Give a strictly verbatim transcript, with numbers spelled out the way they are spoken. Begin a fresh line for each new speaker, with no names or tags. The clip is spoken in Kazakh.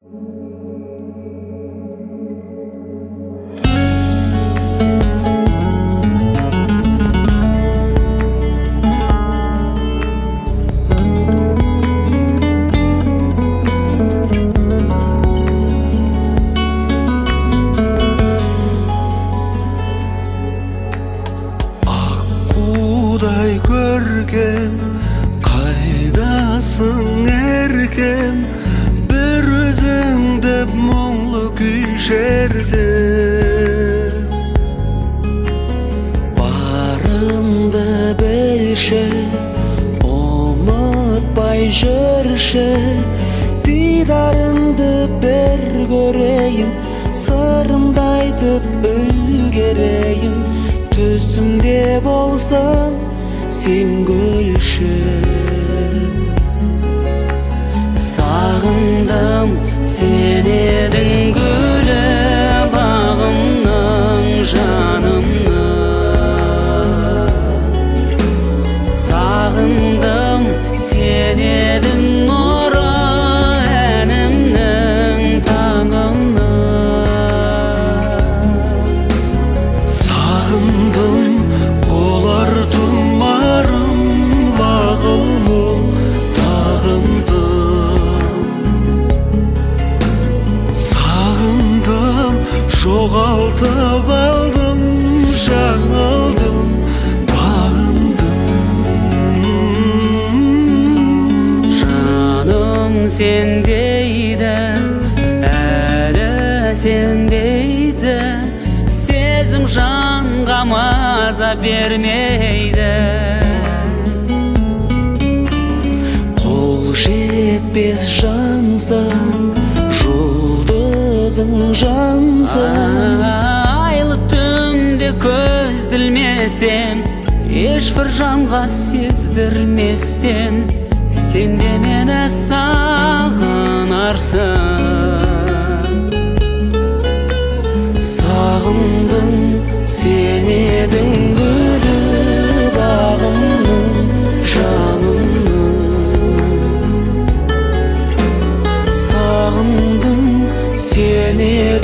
Аққудай көркем, қайдасың еркем, бір өзіңді мұңлы күй шертем. Барыңды білші, ұмытпай жүрші, дидарыңды бір көрейін, сырымды айтып үлгерейін. Түсімде болсам, сен гүлші. Сағындым, сен едің гүлі, бағымның, жанымның. Сағындым, сен едің нұры, әнімнің, таңымның. Сағындым, олар тұмарым, лағылмым, тағындым. Сағындым, жоғалтып алдым, жаңылдым, бағындым. Жаным сендейді, әрі сендейді, сезім жанға маза бермейді. Қол жетпес жансың, жұлдызың жансың. Айлы түнде көзділместен, ешбір жанға сездірместен, сен де мені сағынарсың. Сағындым, сен едің гүлі, бағымның, жанымның. Сағындым, сен едің